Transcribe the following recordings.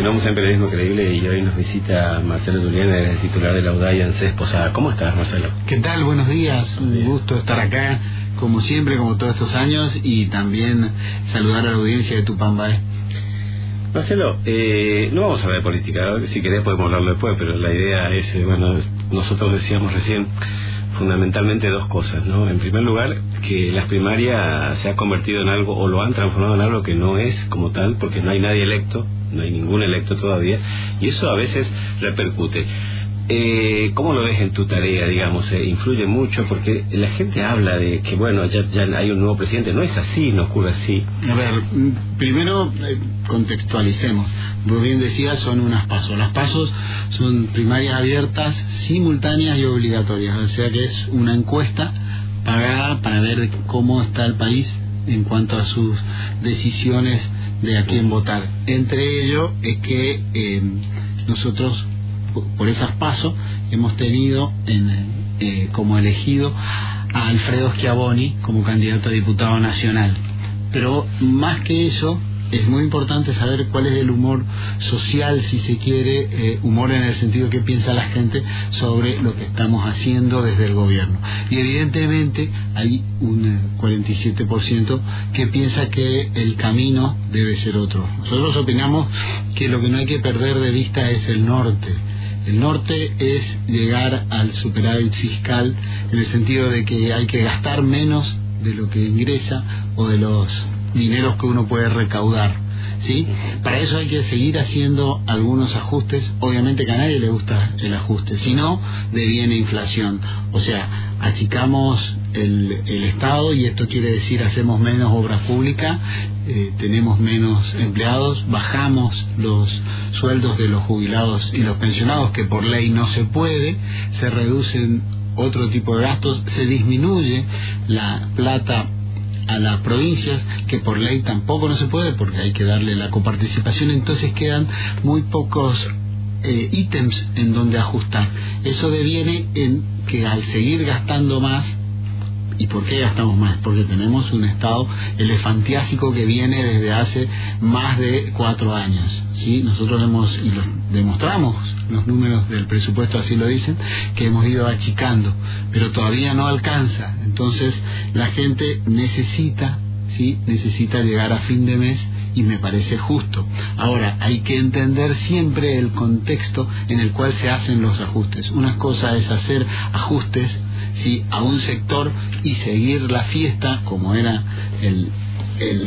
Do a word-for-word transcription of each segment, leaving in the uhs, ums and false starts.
Continuamos en Periodismo Creíble y hoy nos visita Marcelo Julián, el titular de la UDAI ANSES Posada. ¿Cómo estás, Marcelo? ¿Qué tal? Buenos días, un gusto estar acá, como siempre, como todos estos años, y también saludar a la audiencia de Tupambaé. Marcelo, eh, no vamos a hablar de política, si querés podemos hablarlo después, pero la idea es, eh, bueno, nosotros decíamos recién fundamentalmente dos cosas, ¿no? En primer lugar, que las primarias se ha convertido en algo, o lo han transformado en algo que no es como tal, porque no hay nadie electo, no hay ningún electo todavía, y eso a veces repercute. Eh, ¿Cómo lo ves en tu tarea, digamos? Eh, ¿Influye mucho? Porque la gente habla de que, bueno, ya, ya hay un nuevo presidente. No es así, no ocurre así. A ver, primero eh, contextualicemos. Vos bien decías, son unas pasos. Las pasos son primarias abiertas, simultáneas y obligatorias. O sea que es una encuesta pagada para ver cómo está el país en cuanto a sus decisiones de a quién votar. Entre ello es que eh, nosotros, por esas pasos, hemos tenido en, eh, como elegido a Alfredo Schiavoni como candidato a diputado nacional. Pero más que eso, es muy importante saber cuál es el humor social, si se quiere, eh, humor en el sentido que piensa la gente sobre lo que estamos haciendo desde el gobierno. Y evidentemente hay un cuarenta y siete por ciento que piensa que el camino debe ser otro. Nosotros opinamos que lo que no hay que perder de vista es el norte. El norte es llegar al superávit fiscal, en el sentido de que hay que gastar menos de lo que ingresa o de los dineros que uno puede recaudar, ¿sí? Para eso hay que seguir haciendo algunos ajustes. Obviamente que a nadie le gusta el ajuste, si no, deviene inflación. O sea, achicamos el, el Estado, y esto quiere decir hacemos menos obra pública, eh, tenemos menos empleados, bajamos los sueldos de los jubilados y los pensionados, que por ley no se puede, se reducen otro tipo de gastos, se disminuye la plata a las provincias, que por ley tampoco no se puede porque hay que darle la coparticipación. Entonces quedan muy pocos eh, ítems en donde ajustar. Eso deviene en que al seguir gastando más. ¿Y por qué gastamos más? Porque tenemos un estado elefantiásico que viene desde hace más de cuatro años, ¿sí? Nosotros hemos, y los demostramos, los números del presupuesto así lo dicen, que hemos ido achicando, pero todavía no alcanza. Entonces la gente necesita, ¿sí? necesita llegar a fin de mes, y me parece justo. Ahora, hay que entender siempre el contexto en el cual se hacen los ajustes. Una cosa es hacer ajustes, ¿sí? a un sector y seguir la fiesta, como era el, el,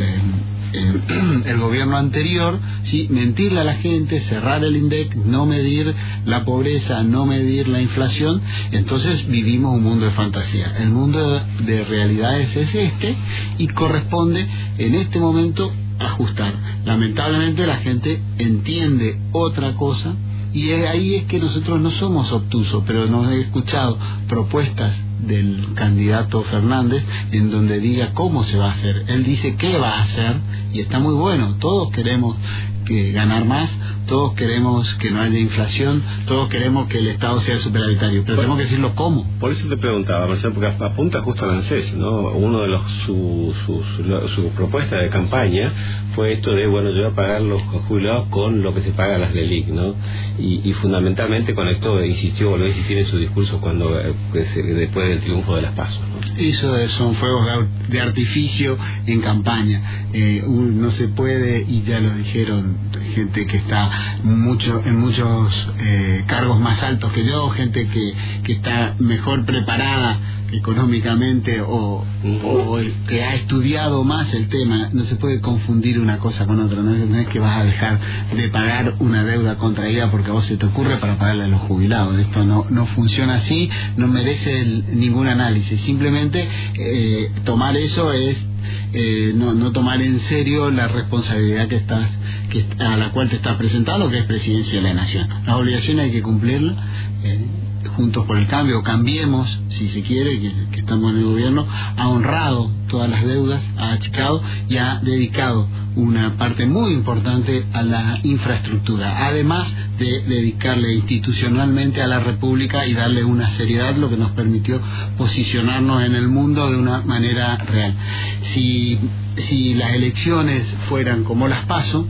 el, el gobierno anterior, ¿sí? mentirle a la gente, cerrar el INDEC, no medir la pobreza, no medir la inflación. Entonces vivimos un mundo de fantasía. El mundo de realidades es este, y corresponde en este momento ajustar. Lamentablemente la gente entiende otra cosa, y ahí es que nosotros no somos obtusos, pero nos he escuchado propuestas del candidato Fernández en donde diga cómo se va a hacer. Él dice qué va a hacer, y está muy bueno. Todos queremos que ganar más, todos queremos que no haya inflación, todos queremos que el Estado sea superavitario, pero bueno, tenemos que decirlo cómo. Por eso te preguntaba, Marcelo, porque apunta justo al ANSES, ¿no? Uno de los su, su, su, su propuesta de campaña fue esto de, bueno, yo voy a pagar los jubilados con lo que se paga a las LELIC, ¿no? Y, y fundamentalmente con esto insistió, volvió a insistir en su discurso cuando eh, después del triunfo de las PASO, ¿no? Eso son fuegos de artificio en campaña. Eh, no se puede, y ya lo dijeron gente que está mucho en muchos eh, cargos más altos que yo, gente que, que está mejor preparada económicamente o, uh-huh. o que ha estudiado más el tema. No se puede confundir una cosa con otra. No es, no es que vas a dejar de pagar una deuda contraída porque a vos se te ocurre para pagarle a los jubilados. Esto no, no funciona así, no merece el, ningún análisis. Simplemente eh, tomar eso es Eh, no, no tomar en serio la responsabilidad que estás, que, a la cual te estás presentando, que es presidencia de la nación. Las obligaciones hay que cumplirlas. Eh, Juntos por el Cambio, Cambiemos, si se quiere, que, que estamos en el gobierno, ha honrado todas las deudas, ha achicado y ha dedicado una parte muy importante a la infraestructura, además de dedicarle institucionalmente a la República y darle una seriedad, lo que nos permitió posicionarnos en el mundo de una manera real. Si, si las elecciones fueran como las PASO,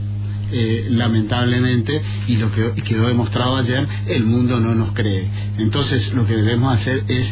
eh, lamentablemente, y lo que quedó demostrado ayer, el mundo no nos cree. Entonces lo que debemos hacer es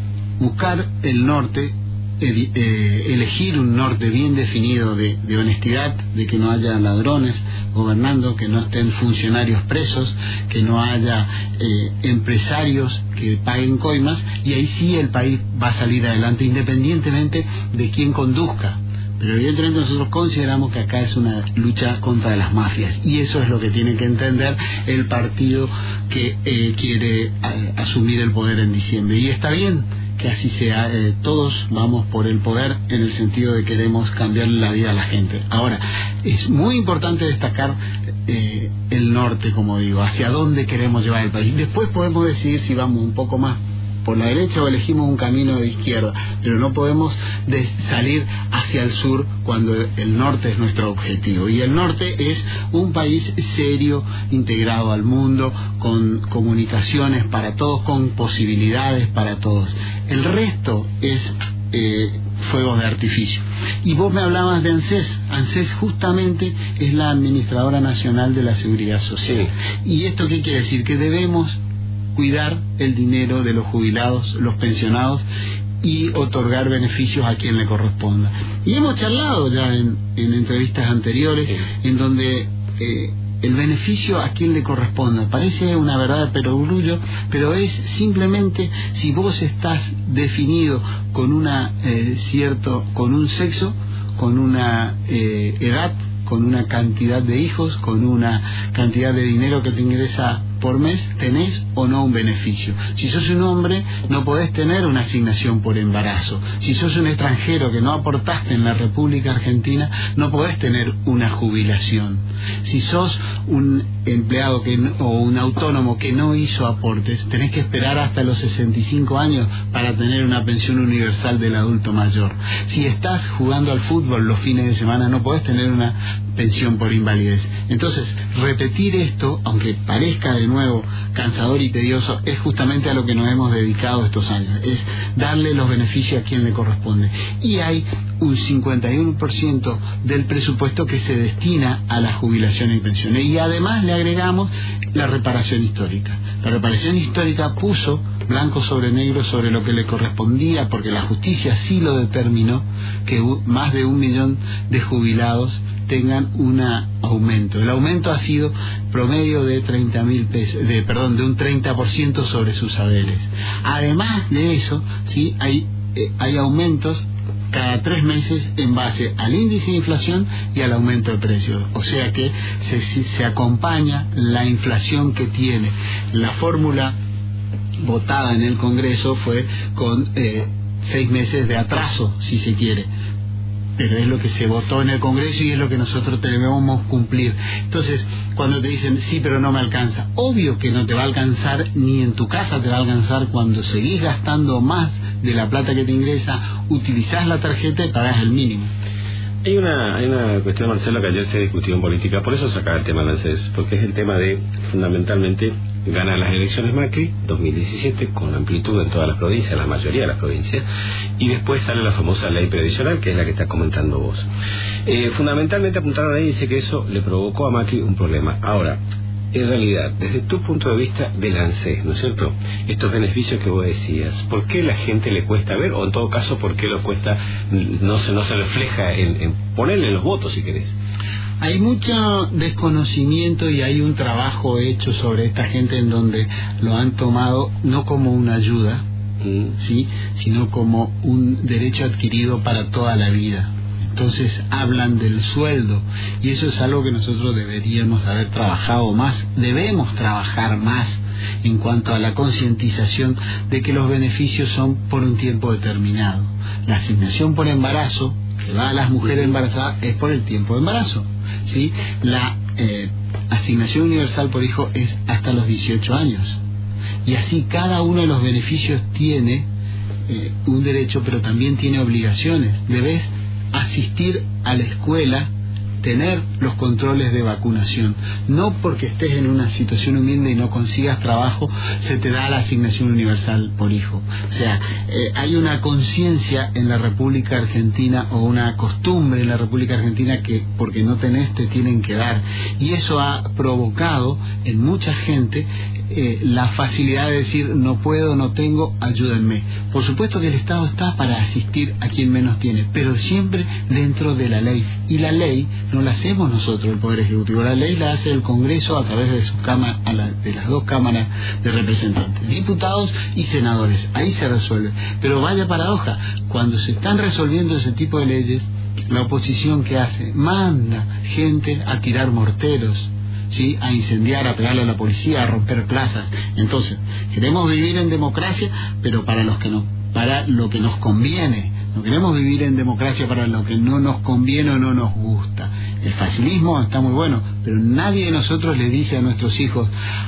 buscar el norte, eh, eh, elegir un norte bien definido de, de honestidad, de que no haya ladrones gobernando, que no estén funcionarios presos, que no haya eh, empresarios que paguen coimas, y ahí sí el país va a salir adelante independientemente de quién conduzca. Pero evidentemente nosotros consideramos que acá es una lucha contra las mafias, y eso es lo que tiene que entender el partido que eh, quiere a, asumir el poder en diciembre. Y está bien que así sea, eh, todos vamos por el poder en el sentido de que queremos cambiar la vida a la gente. Ahora, es muy importante destacar eh, el norte, como digo, hacia dónde queremos llevar el país. Después podemos decidir si vamos un poco más por la derecha o elegimos un camino de izquierda, pero no podemos de salir hacia el sur cuando el norte es nuestro objetivo. Y el norte es un país serio, integrado al mundo, con comunicaciones para todos, con posibilidades para todos. El resto es eh, fuegos de artificio. Y vos me hablabas de ANSES. ANSES justamente es la Administradora Nacional de la Seguridad Social. Sí. ¿Y esto qué quiere decir? Que debemos cuidar el dinero de los jubilados, los pensionados, y otorgar beneficios a quien le corresponda. Y hemos charlado ya en, en entrevistas anteriores, sí, en donde eh, el beneficio a quien le corresponda parece una verdad de perogrullo, pero es simplemente si vos estás definido con una eh, cierto, con un sexo, con una eh, edad, con una cantidad de hijos, con una cantidad de dinero que te ingresa por mes, tenés o no un beneficio. Si sos un hombre, no podés tener una asignación por embarazo. Si sos un extranjero que no aportaste en la República Argentina, no podés tener una jubilación. Si sos un empleado que no, o un autónomo que no hizo aportes, tenés que esperar hasta los sesenta y cinco años para tener una pensión universal del adulto mayor. Si estás jugando al fútbol los fines de semana, no podés tener una pensión por invalidez. Entonces, repetir esto, aunque parezca de nuevo cansador y tedioso, es justamente a lo que nos hemos dedicado estos años, es darle los beneficios a quien le corresponde. Y hay un cincuenta y uno por ciento del presupuesto que se destina a la jubilación y pensiones, y además le agregamos la reparación histórica. La reparación histórica puso blanco sobre negro sobre lo que le correspondía, porque la justicia sí lo determinó, que más de un millón de jubilados tengan un aumento. El aumento ha sido promedio de treinta mil pesos, de, perdón, de un treinta por ciento sobre sus saberes. Además de eso, sí, hay, eh, hay aumentos cada tres meses en base al índice de inflación y al aumento de precios. O sea que se, se acompaña la inflación que tiene. La fórmula votada en el Congreso fue con eh, seis meses de atraso, si se quiere, pero es lo que se votó en el Congreso y es lo que nosotros debemos cumplir. Entonces, cuando te dicen, sí, pero no me alcanza, obvio que no te va a alcanzar, ni en tu casa te va a alcanzar cuando seguís gastando más de la plata que te ingresa, utilizás la tarjeta y pagás el mínimo. Hay una, hay una cuestión, Marcelo, que ayer se discutió en política, por eso sacaba el tema del ANSES, porque es el tema de, fundamentalmente, ganar las elecciones Macri, dos mil diecisiete, con amplitud en todas las provincias, la mayoría de las provincias, y después sale la famosa ley previsional, que es la que estás comentando vos. Eh, fundamentalmente apuntaron ahí y dice que eso le provocó a Macri un problema. Ahora, en realidad, desde tu punto de vista del ANSES, ¿no es cierto?, estos beneficios que vos decías, ¿por qué la gente le cuesta ver, o en todo caso, por qué lo cuesta, no se, no se refleja en, en ponerle los votos, si querés? Hay mucho desconocimiento y hay un trabajo hecho sobre esta gente en donde lo han tomado no como una ayuda, mm. ¿sí?, sino como un derecho adquirido para toda la vida. Entonces hablan del sueldo, y eso es algo que nosotros deberíamos haber trabajado más, debemos trabajar más en cuanto a la concientización de que los beneficios son por un tiempo determinado. La asignación por embarazo, que va a las mujeres embarazadas, es por el tiempo de embarazo, ¿sí? La eh, asignación universal por hijo es hasta los dieciocho años, y así cada uno de los beneficios tiene eh, un derecho, pero también tiene obligaciones. Debes asistir a la escuela tener los controles de vacunación. No porque estés en una situación humilde y no consigas trabajo, se te da la asignación universal por hijo. O sea, eh, hay una conciencia en la República Argentina, o una costumbre en la República Argentina, que porque no tenés te tienen que dar. Y eso ha provocado en mucha gente Eh, la facilidad de decir no puedo, no tengo, ayúdenme. Por supuesto que el Estado está para asistir a quien menos tiene, pero siempre dentro de la ley. Y la ley no la hacemos nosotros, el Poder Ejecutivo. La ley la hace el Congreso a través de sus cámaras, la, de las dos cámaras de representantes, diputados y senadores. Ahí se resuelve. Pero vaya paradoja, cuando se están resolviendo ese tipo de leyes, la oposición, ¿qué hace? Manda gente a tirar morteros, ¿sí?, a incendiar, a pegarle a la policía, a romper plazas. Entonces, queremos vivir en democracia, pero para los que no, para lo que nos conviene. No queremos vivir en democracia para lo que no nos conviene o no nos gusta. El facilismo está muy bueno, pero nadie de nosotros le dice a nuestros hijos: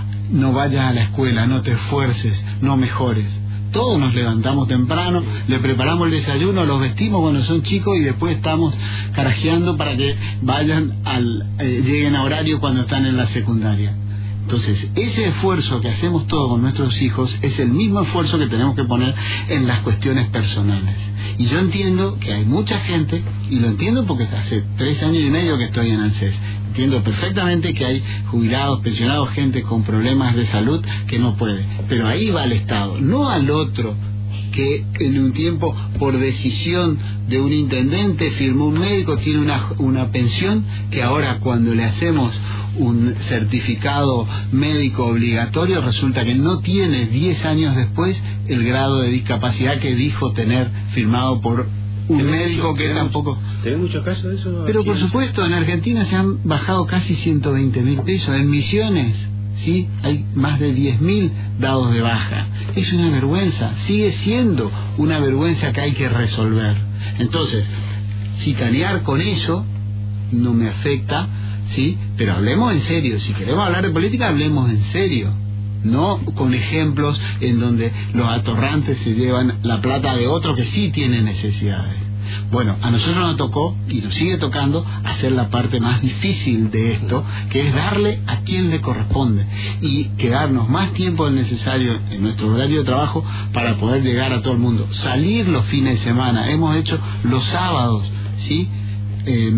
no vayas a la escuela, no te esfuerces, no mejores. Todos nos levantamos temprano, le preparamos el desayuno, los vestimos cuando son chicos y después estamos carajeando para que vayan al eh, lleguen a horario cuando están en la secundaria. Entonces, ese esfuerzo que hacemos todos con nuestros hijos es el mismo esfuerzo que tenemos que poner en las cuestiones personales. Y yo entiendo que hay mucha gente, y lo entiendo porque hace tres años y medio que estoy en ANSES, entiendo perfectamente que hay jubilados, pensionados, gente con problemas de salud que no puede. Pero ahí va el Estado, no al otro que en un tiempo, por decisión de un intendente, firmó un médico, tiene una, una pensión, que ahora cuando le hacemos un certificado médico obligatorio resulta que no tiene diez años después el grado de discapacidad que dijo tener firmado por un médico que tampoco... ¿Tenés muchos casos de eso? Pero por supuesto, en Argentina se han bajado casi ciento veinte mil pesos. En Misiones, ¿sí?, hay más de diez mil dados de baja. Es una vergüenza, sigue siendo una vergüenza que hay que resolver. Entonces, chicanear con eso no me afecta, ¿sí?, pero hablemos en serio. Si queremos hablar de política, hablemos en serio, no con ejemplos en donde los atorrantes se llevan la plata de otro que sí tiene necesidades. Bueno, a nosotros nos tocó, y nos sigue tocando, hacer la parte más difícil de esto, que es darle a quien le corresponde y quedarnos más tiempo del necesario en nuestro horario de trabajo para poder llegar a todo el mundo. Salir los fines de semana, hemos hecho los sábados, ¿sí?, eh,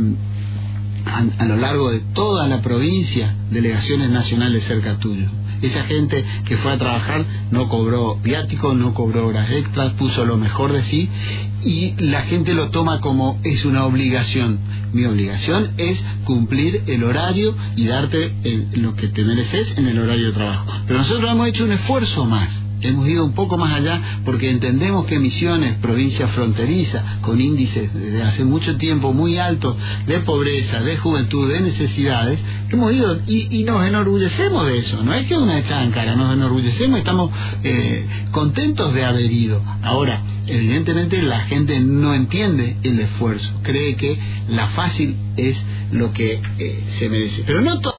a, a lo largo de toda la provincia, delegaciones nacionales cerca tuyo. Esa gente que fue a trabajar no cobró viático, no cobró horas extras, puso lo mejor de sí, y la gente lo toma como es una obligación. Mi obligación es cumplir el horario y darte el, lo que te mereces en el horario de trabajo. Pero nosotros hemos hecho un esfuerzo más. Hemos ido un poco más allá porque entendemos que Misiones, provincia fronteriza, con índices desde hace mucho tiempo muy altos de pobreza, de juventud, de necesidades, hemos ido y, y nos enorgullecemos de eso. No es que una echada en cara, nos enorgullecemos y estamos eh, contentos de haber ido. Ahora, evidentemente la gente no entiende el esfuerzo, cree que la fácil es lo que eh, se merece. Pero no todo.